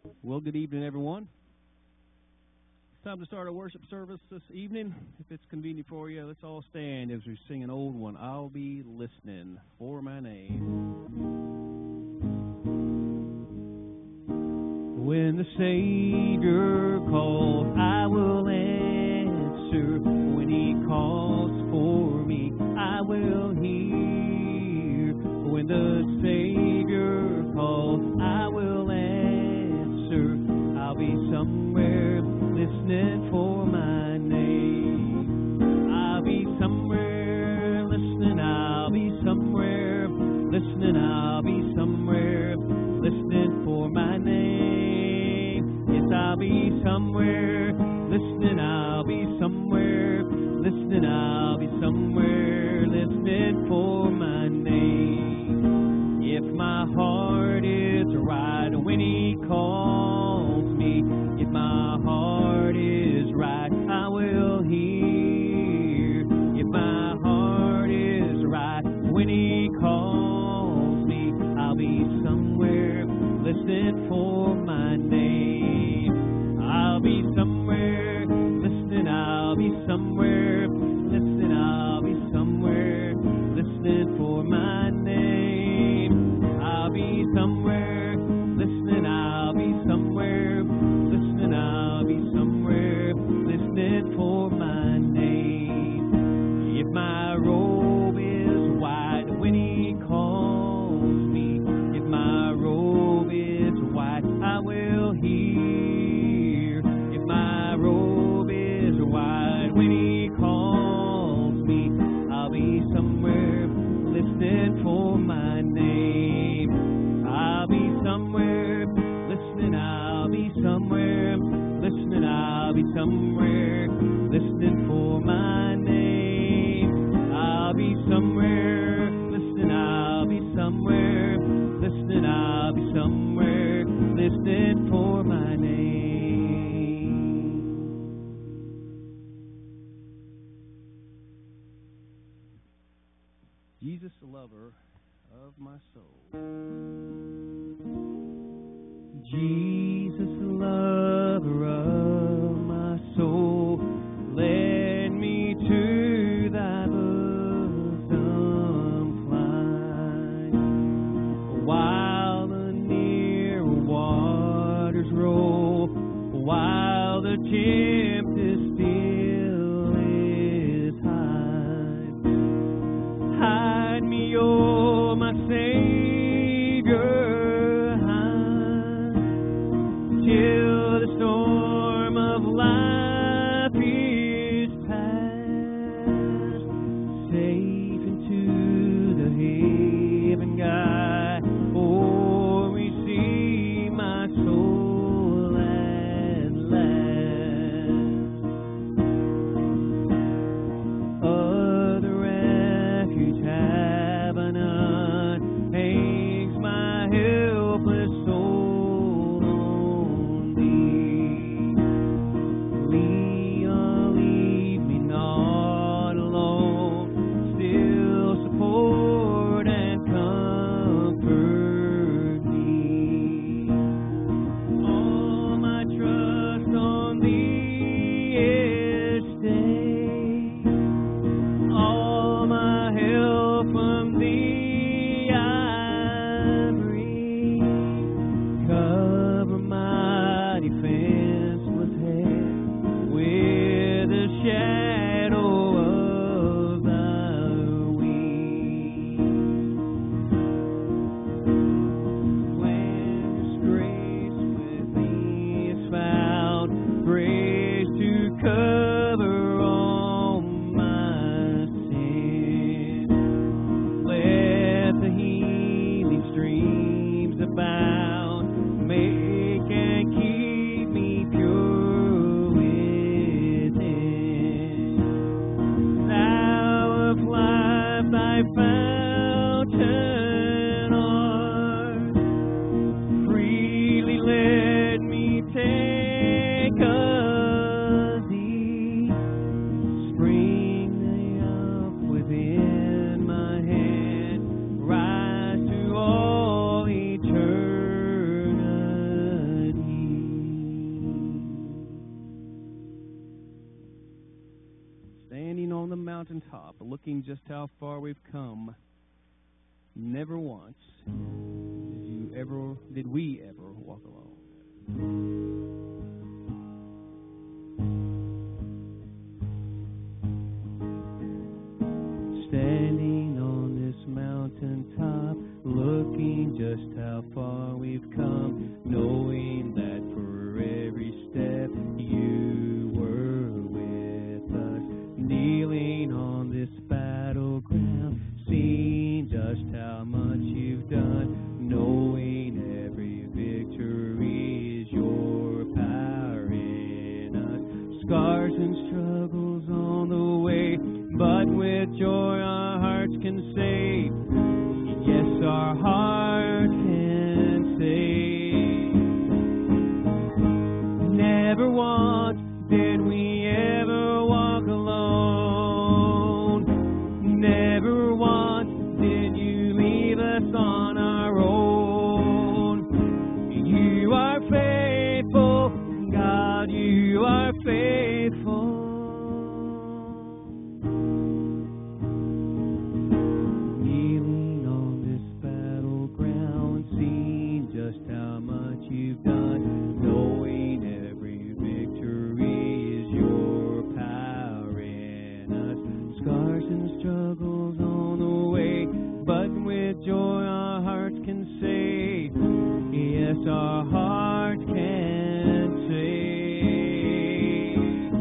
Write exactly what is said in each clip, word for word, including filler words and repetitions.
Well, good evening, everyone. It's time to start our worship service this evening. If it's convenient for you, let's all stand as we sing an old one. I'll be listening for my name. When the Savior calls, I will answer. When He calls for me, I will hear. When the Savior calls, I will answer. I'll be somewhere listening for my name. I'll be somewhere listening. I'll be somewhere listening. I'll be somewhere listening for my name. Yes, I'll be somewhere listening. I'll be somewhere listening. I'll be somewhere listening for my name. If my heart is right when He calls me, if my heart is right, I will hear. If my heart is right when He calls me, I'll be somewhere listening for my name. I'll be somewhere listening. I'll be somewhere listening. I'll be somewhere listening for my name. I'll be somewhere listening. I'll be somewhere listening. I'll be somewhere listening for my name. If my robe is white when He calls me, if my robe is white, I will hear. If my robe is white when He calls me, I'll be somewhere listening for my name. I'll be somewhere listening. I'll be somewhere listening. I'll be somewhere listening for my name. I'll be somewhere listening. I'll be somewhere listening. I'll be somewhere listening for my name. Jesus, the lover of my soul. Jesus, the lover of my soul, let me to Thy bosom fly. While the near waters roll, while the tempest still is high, hide me, oh my Savior, till the storm of life is past, safe into the haven guide. Oh, receive my soul at last. Other refuge have I none, hangs my helpless soul. We mountaintop, looking just how far we've come, never once did you ever, did we ever walk alone. Standing on this mountaintop, looking just how far we've come, knowing that for every step you were with us. Kneeling on this battleground, seeing just how much you've done, knowing every victory is your power in us. Scars and struggles on the way, but with joy our hearts can say, yes, our heart can say. Never once did we ever walk alone. Never once did you leave us on our own. You are faithful, God, you are faithful. You've done, knowing every victory is your power in us. Scars and struggles on the way, but with joy our hearts can say, yes, our heart can say.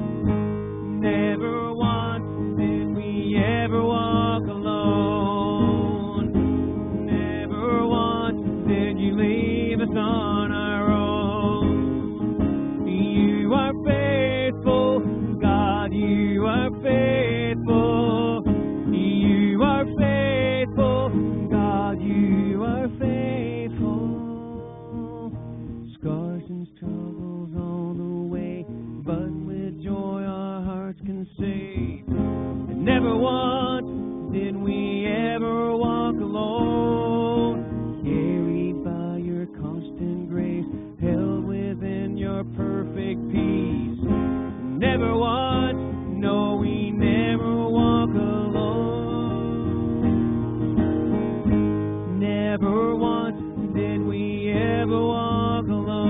Never once did we ever walk alone. Never once did you leave us on our own. You are faithful, God, you are faithful. You are faithful, God, you are faithful. Scars and struggles on the way, but with joy our hearts can say, and never once did we ever walk alone. Carried by your constant grace, held within your perfect peace. Never once, no, we never walk alone. Never once did we ever walk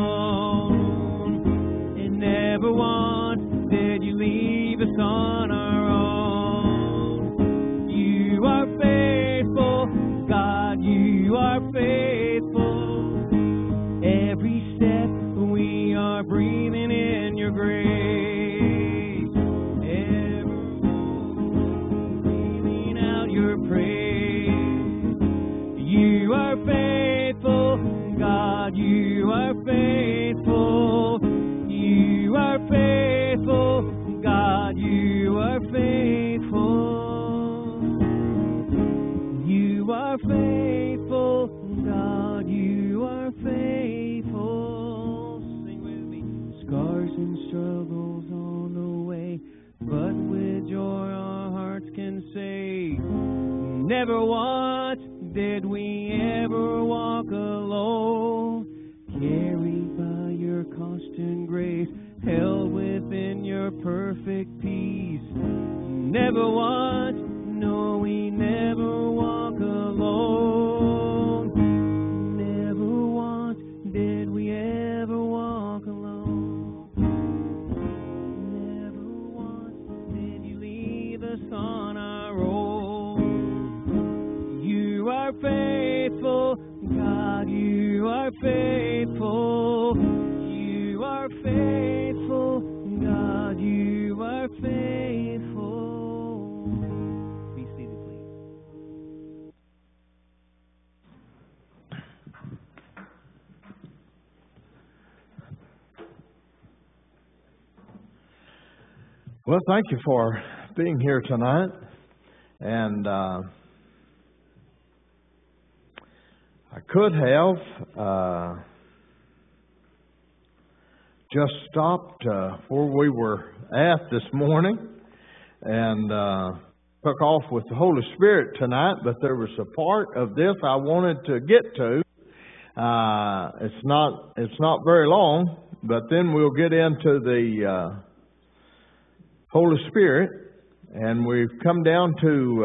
alone. And never once did you leave us on our own. You are faithful, God, you are faithful. Every step we are breathing in your grace. Ever breathing out your praise. You are faithful, God, you are faithful. You are faithful, God, you are faithful. You are faithful, God, you are faithful. Sing with me. Scars and struggles on the way, but with joy our hearts can say, never once did we ever walk alone. Carried by your constant grace, held within your perfect peace. Never once, no, we never walk alone. Never once did we ever walk alone. Never once did you leave us on our own. You are faithful, God, you are faithful. You are faithful, God, you are faithful. Be seated, please. Well, thank you for being here tonight. And uh, I could have uh, just stopped uh, where we were at this morning and uh, took off with the Holy Spirit tonight, but there was a part of this I wanted to get to. Uh, it's not it's not very long, but then we'll get into the uh, Holy Spirit, And we've come down to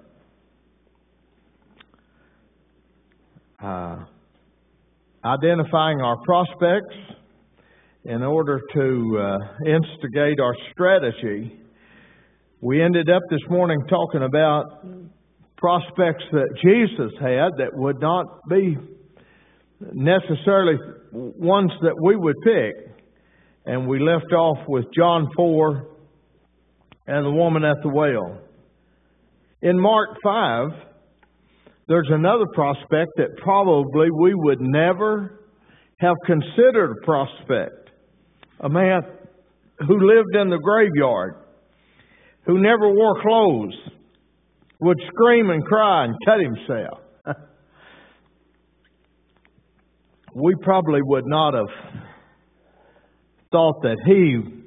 uh, uh, identifying our prospects in order to uh, instigate our strategy. We ended up this morning talking about prospects that Jesus had that would not be necessarily ones that we would pick. And we left off with John four and the woman at the well. In Mark five, there's another prospect that probably we would never have considered a prospect. A man who lived in the graveyard, who never wore clothes, would scream and cry and cut himself. We probably would not have thought that he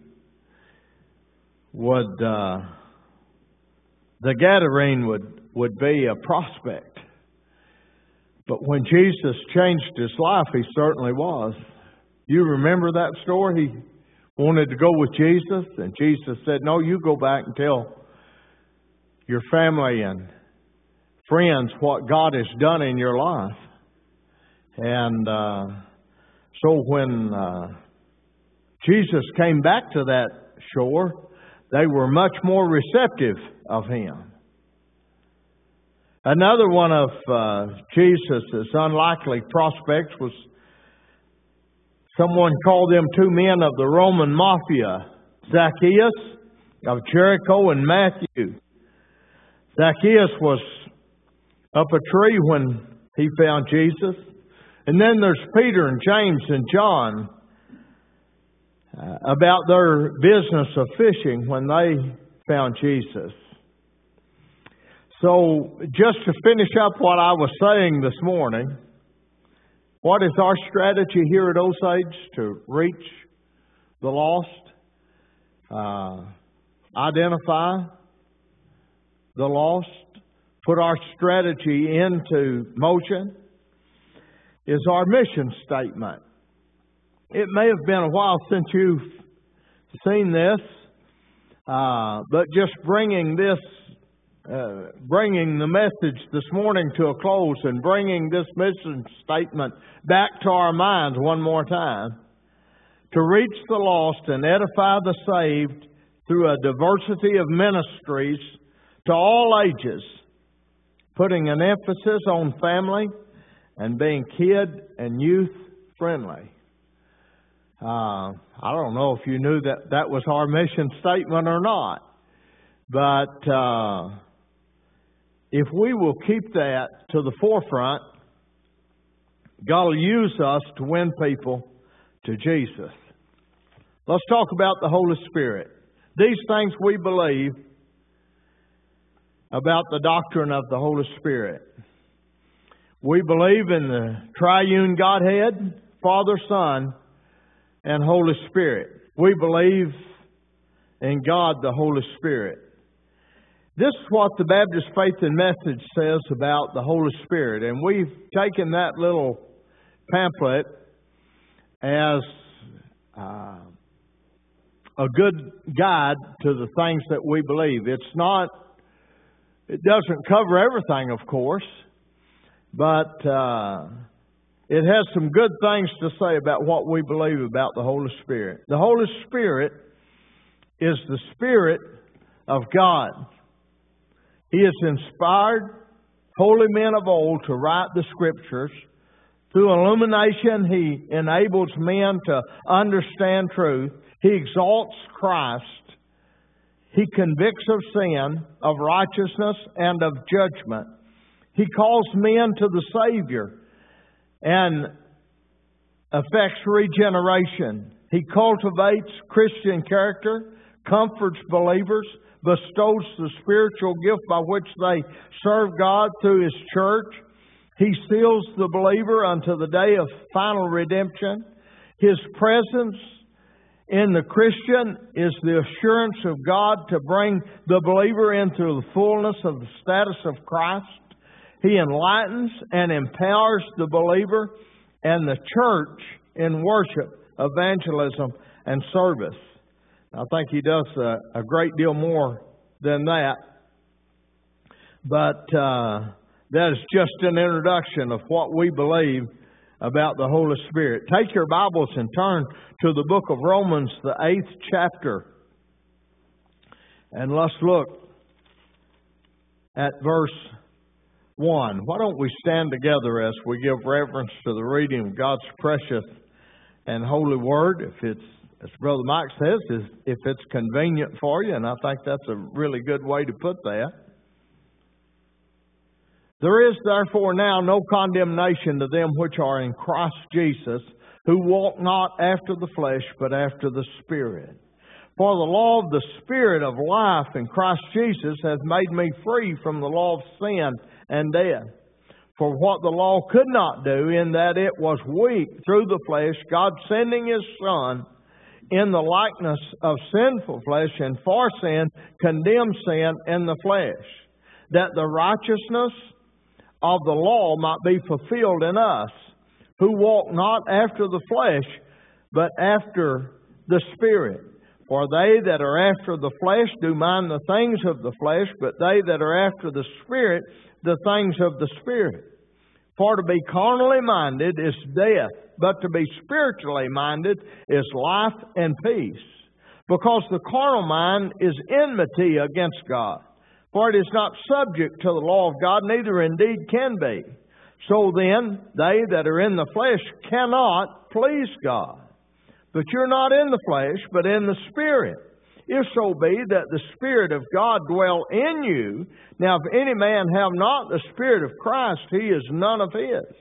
would, uh, the Gadarene would, would be a prospect. But when Jesus changed his life, he certainly was. You remember that story? He wanted to go with Jesus, and Jesus said, no, you go back and tell your family and friends what God has done in your life. And uh, so when uh, Jesus came back to that shore, they were much more receptive of him. Another one of uh, Jesus' unlikely prospects was someone called them two men of the Roman mafia, Zacchaeus of Jericho and Matthew. Zacchaeus was up a tree when he found Jesus. And then there's Peter and James and John uh, about their business of fishing when they found Jesus. So just to finish up what I was saying this morning, what is our strategy here at Osage to reach the lost? Uh, identify the lost, put our strategy into motion, is our mission statement. It may have been a while since you've seen this, uh, but just bringing this, uh, bringing the message this morning to a close and bringing this mission statement back to our minds one more time, to reach the lost and edify the saved through a diversity of ministries to all ages, putting an emphasis on family and being kid and youth friendly. Uh, I don't know if you knew that that was our mission statement or not, but uh, if we will keep that to the forefront, God will use us to win people to Jesus. Let's talk about the Holy Spirit. These things we believe about the doctrine of the Holy Spirit. We believe in the triune Godhead, Father, Son, and Holy Spirit. We believe in God, the Holy Spirit. This is what the Baptist Faith and Message says about the Holy Spirit. And we've taken that little pamphlet as uh, a good guide to the things that we believe. It's not, it doesn't cover everything, of course, but uh, it has some good things to say about what we believe about the Holy Spirit. The Holy Spirit is the Spirit of God. He has inspired holy men of old to write the Scriptures. Through illumination, He enables men to understand truth. He exalts Christ. He convicts of sin, of righteousness, and of judgment. He calls men to the Savior and affects regeneration. He cultivates Christian character, comforts believers, bestows the spiritual gift by which they serve God through His church. He seals the believer unto the day of final redemption. His presence in the Christian is the assurance of God to bring the believer into the fullness of the status of Christ. He enlightens and empowers the believer and the church in worship, evangelism, and service. I think He does a, a great deal more than that. But uh, that is just an introduction of what we believe about the Holy Spirit. Take your Bibles and turn to the book of Romans, the eighth chapter. And let's look at verse one. Why don't we stand together as we give reverence to the reading of God's precious and holy word, if it's, as Brother Mike says, if it's convenient for you, and I think that's a really good way to put that. There is therefore now no condemnation to them which are in Christ Jesus, who walk not after the flesh, but after the Spirit. For the law of the Spirit of life in Christ Jesus has made me free from the law of sin and death. For what the law could not do, in that it was weak through the flesh, God sending His Son in the likeness of sinful flesh, and for sin condemned sin in the flesh, that the righteousness of the law might be fulfilled in us, who walk not after the flesh, but after the Spirit. For they that are after the flesh do mind the things of the flesh, but they that are after the Spirit, the things of the Spirit. For to be carnally minded is death, but to be spiritually minded is life and peace. Because the carnal mind is enmity against God. For it is not subject to the law of God, neither indeed can be. So then, they that are in the flesh cannot please God. But you're not in the flesh, but in the Spirit. If so be that the Spirit of God dwell in you. Now if any man have not the Spirit of Christ, he is none of His.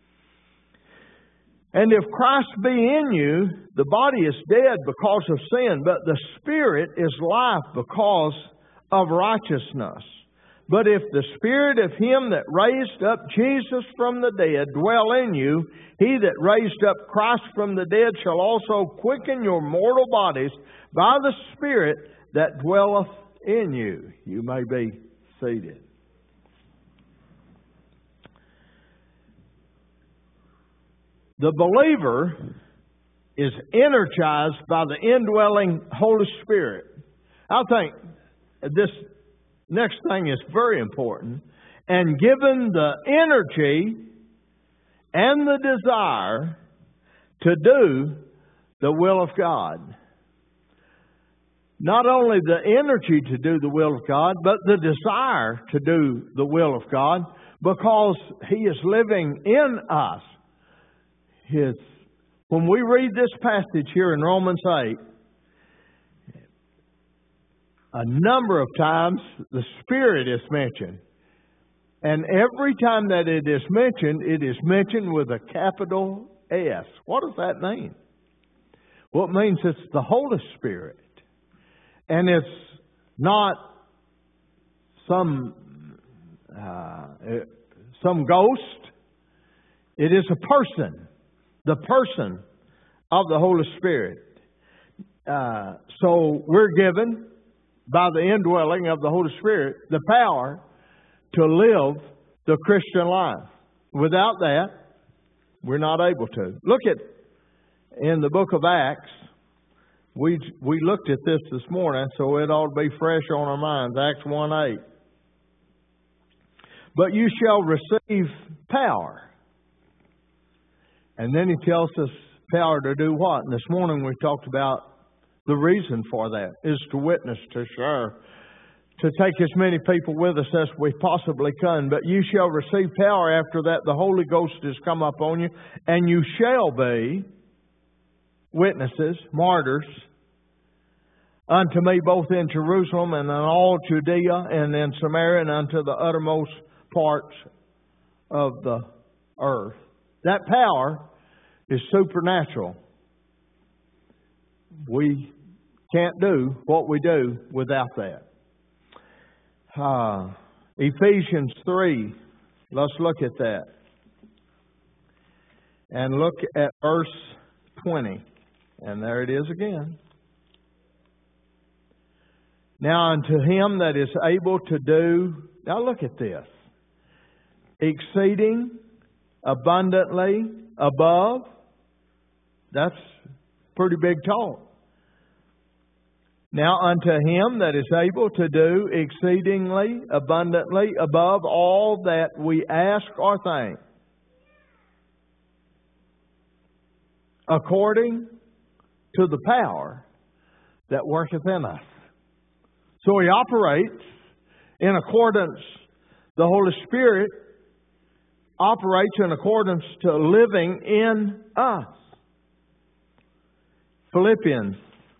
And if Christ be in you, the body is dead because of sin, but the Spirit is life because of righteousness. But if the Spirit of Him that raised up Jesus from the dead dwell in you, He that raised up Christ from the dead shall also quicken your mortal bodies by the Spirit that dwelleth in you. You may be seated. The believer is energized by the indwelling Holy Spirit. I think this next thing is very important. And given the energy and the desire to do the will of God. Not only the energy to do the will of God, but the desire to do the will of God, because He is living in us. His, when we read this passage here in Romans eight, a number of times the Spirit is mentioned. And every time that it is mentioned, it is mentioned with a capital S. What does that mean? Well, it means it's the Holy Spirit. And it's not some uh, some ghost. It is a person. The person of the Holy Spirit. Uh, so we're given, by the indwelling of the Holy Spirit, the power to live the Christian life. Without that, we're not able to. Look at, in the book of Acts, we we looked at this this morning, so it ought to be fresh on our minds. Acts one eight. But you shall receive power. And then he tells us power to do what? And this morning we talked about the reason for that is to witness, to share, to take as many people with us as we possibly can. But you shall receive power after that the Holy Ghost has come upon you, and you shall be witnesses, martyrs, unto me both in Jerusalem and in all Judea and in Samaria and unto the uttermost parts of the earth. That power is supernatural. We can't do what we do without that. Uh, Ephesians three, let's look at that. And look at verse twenty. And there it is again. Now unto Him that is able to do, now look at this, exceeding abundantly above, that's pretty big talk. Now unto Him that is able to do exceedingly abundantly above all that we ask or think, according to the power that worketh in us. So He operates in accordance, the Holy Spirit operates in accordance to living in us. Philippians,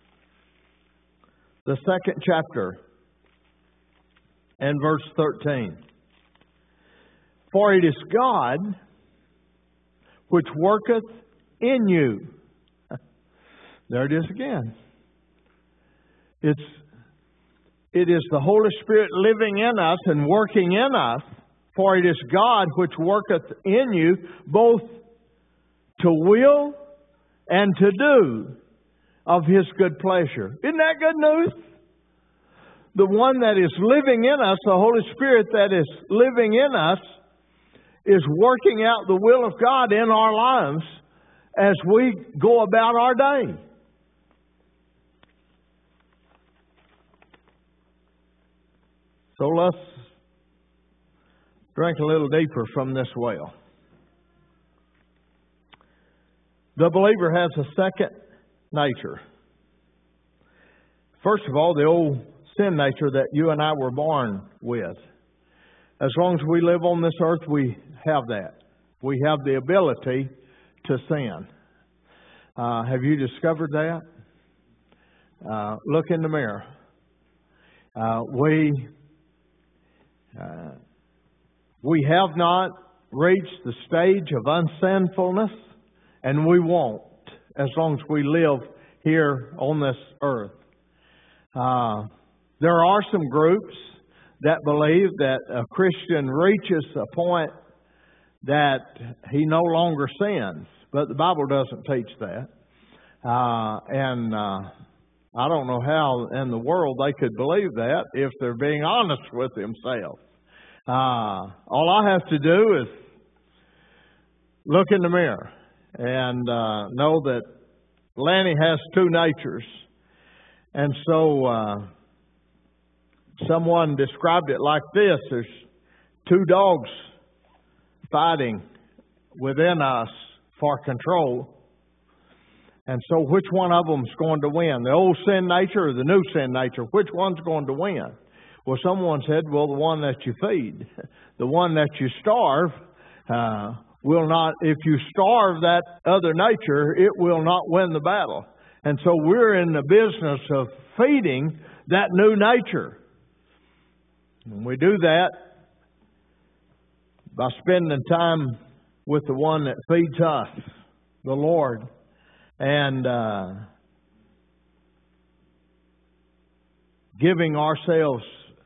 the second chapter, and verse thirteen. For it is God which worketh in you. There it is again. It's, it is the Holy Spirit living in us and working in us. For it is God which worketh in you both to will and to do of His good pleasure. Isn't that good news? The one that is living in us, the Holy Spirit that is living in us, is working out the will of God in our lives as we go about our day. So let's drink a little deeper from this well. The believer has a second nature. First of all, the old sin nature that you and I were born with. As long as we live on this earth, we have that. We have the ability to sin. Uh, have you discovered that? Uh, look in the mirror. Uh, we uh, we have not reached the stage of unsinfulness, and we won't as long as we live here on this earth. Uh, there are some groups that believe that a Christian reaches a point that he no longer sins, but the Bible doesn't teach that. Uh, and uh, I don't know how in the world they could believe that if they're being honest with themselves. Uh, all I have to do is look in the mirror and uh, know that Lanny has two natures. And so uh, someone described it like this: there's two dogs fighting within us for control. And so which one of them is going to win? The old sin nature or the new sin nature? Which one's going to win? Well, someone said, well, the one that you feed. The one that you starve uh, will not, if you starve that other nature, it will not win the battle. And so we're in the business of feeding that new nature. And we do that by spending time with the one that feeds us, the Lord. And uh, giving ourselves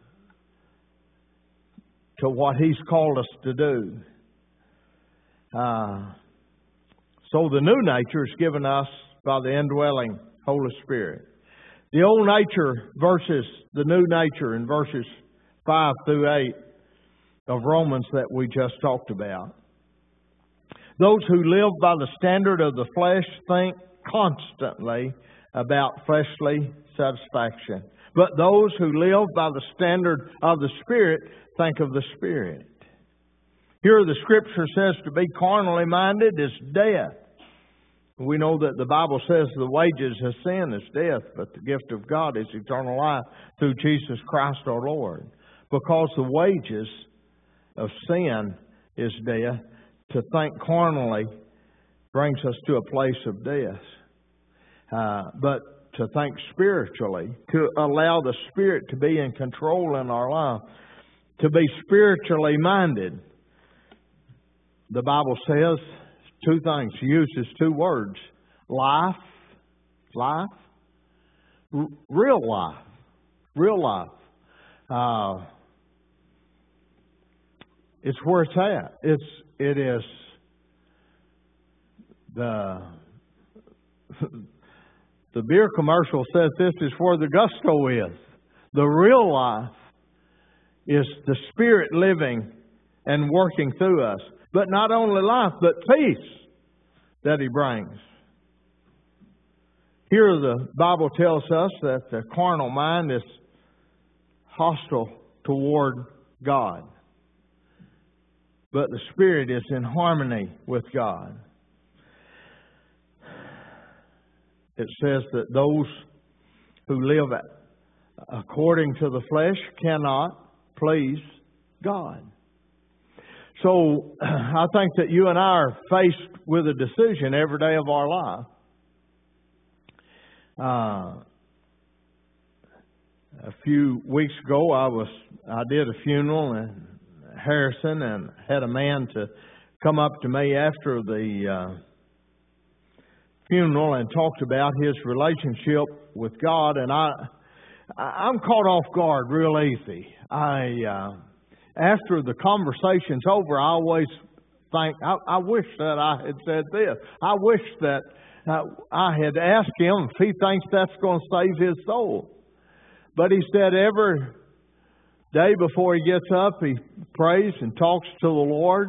to what He's called us to do. Uh, so the new nature is given us by the indwelling Holy Spirit. The old nature versus the new nature in verses five through eight of Romans that we just talked about. Those who live by the standard of the flesh think constantly about fleshly satisfaction. But those who live by the standard of the Spirit think of the Spirit. Here the Scripture says to be carnally minded is death. We know that the Bible says the wages of sin is death, but the gift of God is eternal life through Jesus Christ our Lord. Because the wages of sin is death, to think carnally brings us to a place of death. Uh, but to think spiritually, to allow the Spirit to be in control in our life, to be spiritually minded. The Bible says two things, uses two words. Life, life, r- real life, real life. Uh, it's where it's at. It's, it is the, the beer commercial says this is where the gusto is. The real life is the Spirit living and working through us. But not only life, but peace that He brings. Here the Bible tells us that the carnal mind is hostile toward God, but the Spirit is in harmony with God. It says that those who live according to the flesh cannot please God. So I think that you and I are faced with a decision every day of our life. Uh, a few weeks ago, I was I did a funeral in Harrison, and had a man to come up to me after the uh, funeral and talked about his relationship with God, and I I'm caught off guard real easy. I uh, after the conversation's over, I always think I, I wish that I had said this. I wish that uh, I had asked him if he thinks that's going to save his soul. But he said every day before he gets up, he prays and talks to the Lord.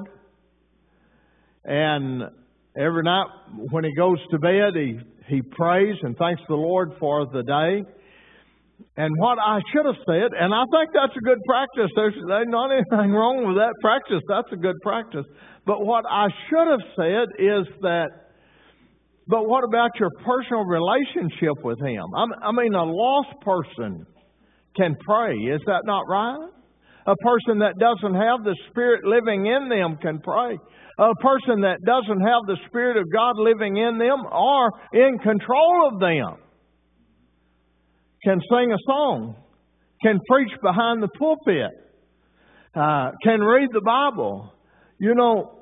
And every night when he goes to bed, he, he prays and thanks the Lord for the day. And what I should have said, and I think that's a good practice. There's, there's not anything wrong with that practice. That's a good practice. But what I should have said is that, but what about your personal relationship with Him? I'm, I mean, a lost person can pray. Is that not right? A person that doesn't have the Spirit living in them can pray. A person that doesn't have the Spirit of God living in them or in control of them can sing a song, can preach behind the pulpit, uh, can read the Bible. You know,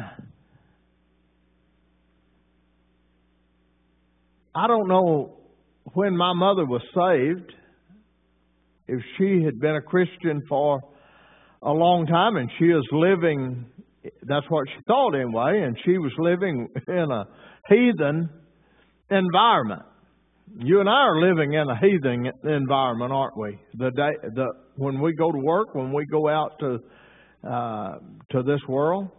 I don't know when my mother was saved, if she had been a Christian for a long time and she is living, that's what she thought anyway, and she was living in a heathen environment. You and I are living in a heathen environment, aren't we? The day, the when we go to work, when we go out to uh, to this world.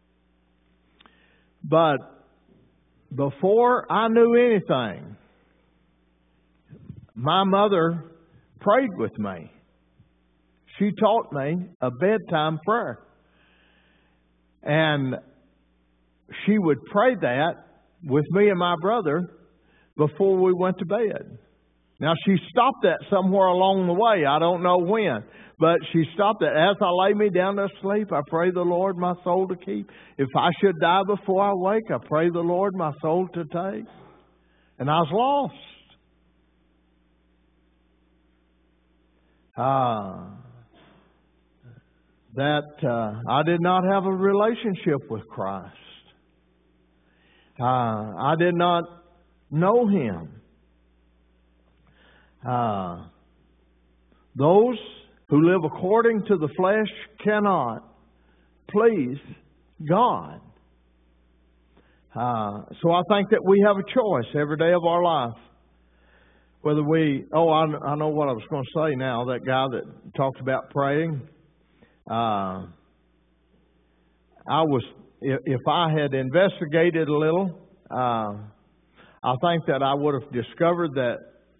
But before I knew anything, my mother prayed with me. She taught me a bedtime prayer, and she would pray that with me and my brother before we went to bed. Now, she stopped that somewhere along the way. I don't know when. But she stopped that. As I lay me down to sleep, I pray the Lord my soul to keep. If I should die before I wake, I pray the Lord my soul to take. And I was lost. Ah, that uh, I did not have a relationship with Christ. Uh, I did not know Him. Uh, those who live according to the flesh cannot please God. Uh, so I think that we have a choice every day of our life. Whether we, oh, I, I know what I was going to say now. That guy that talked about praying. Uh, I was, if, if I had investigated a little, uh, I think that I would have discovered that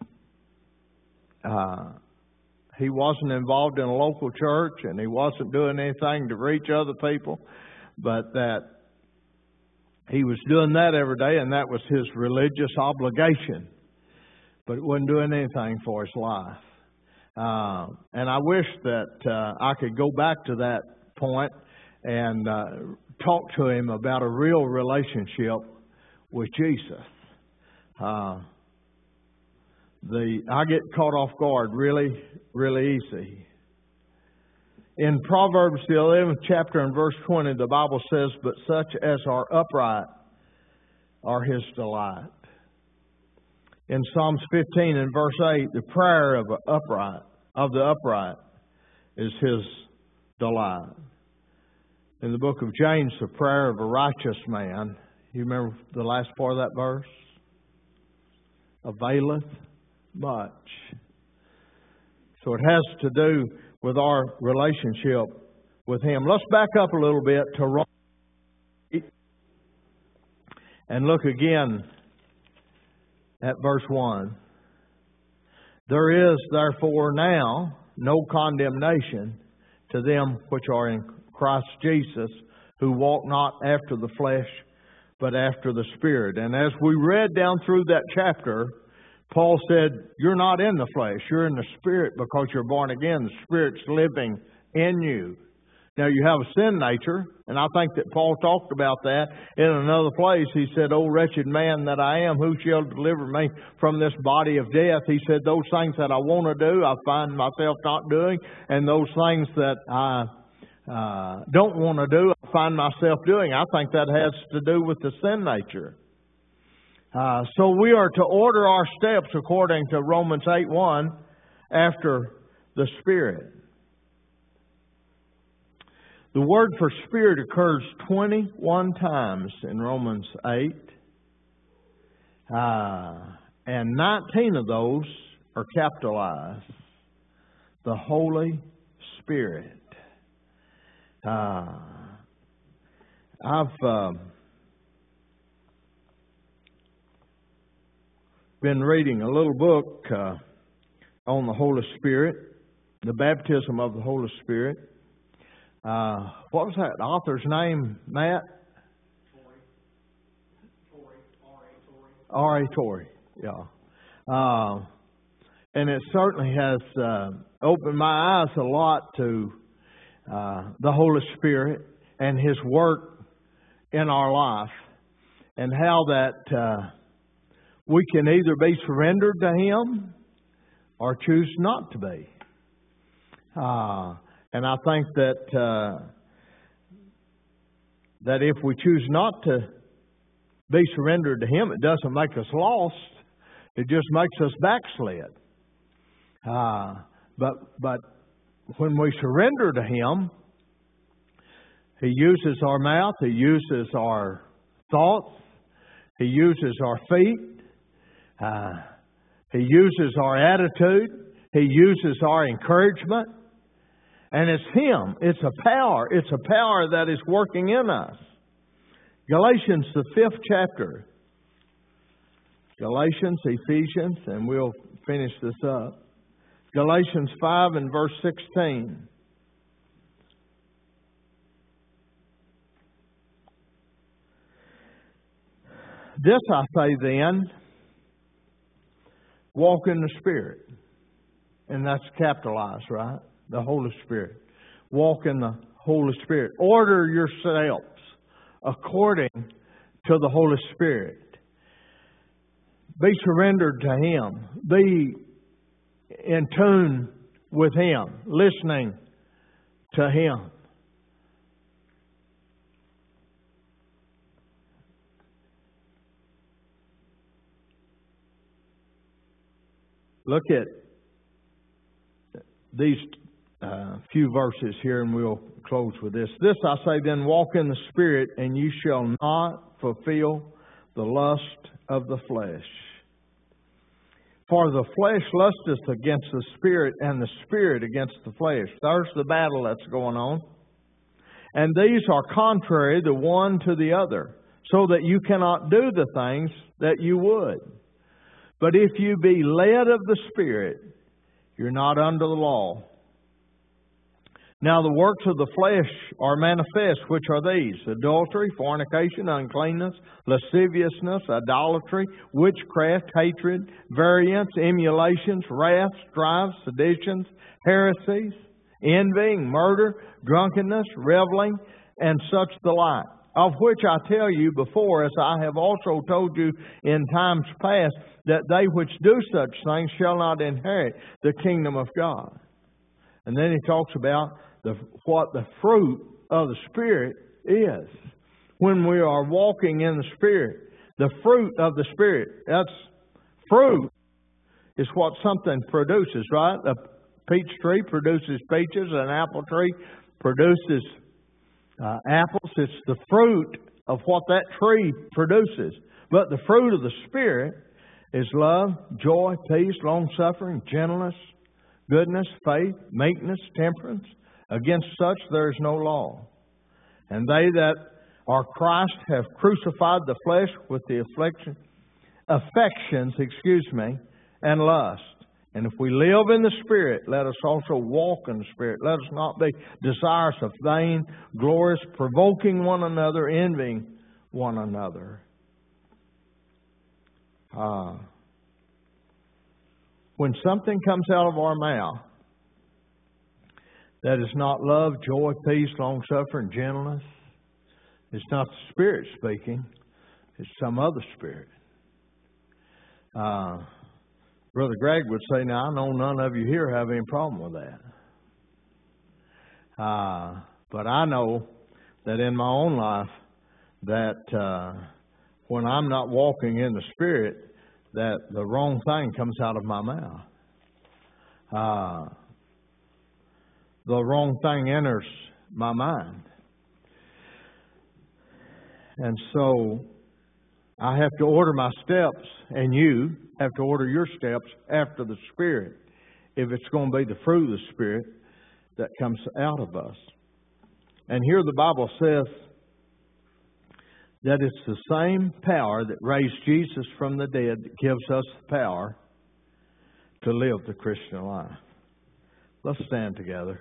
uh, he wasn't involved in a local church and he wasn't doing anything to reach other people, but that he was doing that every day and that was his religious obligation, but it wasn't doing anything for his life. Uh, and I wish that uh, I could go back to that point and uh, talk to him about a real relationship with Jesus. Uh, the I get caught off guard really, really easy. In Proverbs, the eleventh chapter and verse twenty, the Bible says, "But such as are upright are His delight." In Psalms fifteen and verse eight, the prayer of the upright of the upright is His delight. In the book of James, the prayer of a righteous man, you remember the last part of that verse? Availeth much. So it has to do with our relationship with Him. Let's back up a little bit to Romans eight and look again at verse one. There is therefore now no condemnation to them which are in Christ Jesus, who walk not after the flesh, but after the Spirit. And as we read down through that chapter, Paul said, you're not in the flesh, you're in the Spirit because you're born again. The Spirit's living in you. Now you have a sin nature, and I think that Paul talked about that in another place. He said, "O wretched man that I am, who shall deliver me from this body of death?" He said, those things that I want to do, I find myself not doing, and those things that I uh, don't want to do, I find myself doing. I think that has to do with the sin nature. Uh, so we are to order our steps according to Romans eight one after the Spirit. The word for Spirit occurs twenty-one times in Romans eight. Uh, and nineteen of those are capitalized. The Holy Spirit. Uh, I've uh, been reading a little book uh, on the Holy Spirit, the baptism of the Holy Spirit. Uh, what was that author's name, Matt? Torrey. R A Torrey, yeah. Uh, and it certainly has uh, opened my eyes a lot to uh, the Holy Spirit and His work in our life, and how that uh, we can either be surrendered to Him or choose not to be. Uh, And I think that uh, that if we choose not to be surrendered to Him, it doesn't make us lost. It just makes us backslid. Uh, but but when we surrender to Him, He uses our mouth. He uses our thoughts. He uses our feet. Uh, he uses our attitude. He uses our encouragement. And it's Him. It's a power. It's a power that is working in us. Galatians, the fifth chapter. Galatians, Ephesians, and we'll finish this up. Galatians five and verse sixteen. This I say then, walk in the Spirit. And that's capitalized, right? The Holy Spirit. Walk in the Holy Spirit. Order yourselves according to the Holy Spirit. Be surrendered to Him. Be in tune with Him. Listening to Him. Look at these uh, few verses here, and we'll close with this. This I say then, walk in the Spirit, and you shall not fulfill the lust of the flesh. For the flesh lusteth against the Spirit, and the Spirit against the flesh. There's the battle that's going on. And these are contrary the one to the other, so that you cannot do the things that you would. But if you be led of the Spirit, you're not under the law. Now the works of the flesh are manifest, which are these: adultery, fornication, uncleanness, lasciviousness, idolatry, witchcraft, hatred, variance, emulations, wrath, strife, seditions, heresies, envying, murder, drunkenness, reveling, and such the like, of which I tell you before, as I have also told you in times past, that they which do such things shall not inherit the kingdom of God. And then he talks about the, what the fruit of the Spirit is. When we are walking in the Spirit, the fruit of the Spirit, that's fruit, is what something produces, right? A peach tree produces peaches, an apple tree produces uh, apples. It's the fruit of what that tree produces. But the fruit of the Spirit is love, joy, peace, long-suffering, gentleness, goodness, faith, meekness, temperance. Against such there is no law. And they that are Christ have crucified the flesh with the affliction affections, excuse me, and lust. And if we live in the Spirit, let us also walk in the Spirit. Let us not be desirous of vain, glorious, provoking one another, envying one another. Uh, when something comes out of our mouth that is not love, joy, peace, long-suffering, gentleness, it's not the Spirit speaking. It's some other spirit. Uh, Brother Greg would say, now, I know none of you here have any problem with that. Uh, but I know that in my own life, that uh, when I'm not walking in the Spirit, that the wrong thing comes out of my mouth. Uh, the wrong thing enters my mind. And so I have to order my steps, and you have to order your steps after the Spirit if it's going to be the fruit of the Spirit that comes out of us. And here the Bible says that it's the same power that raised Jesus from the dead that gives us the power to live the Christian life. Let's stand together.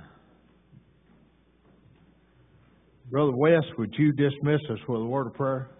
Brother West, would you dismiss us with a word of prayer?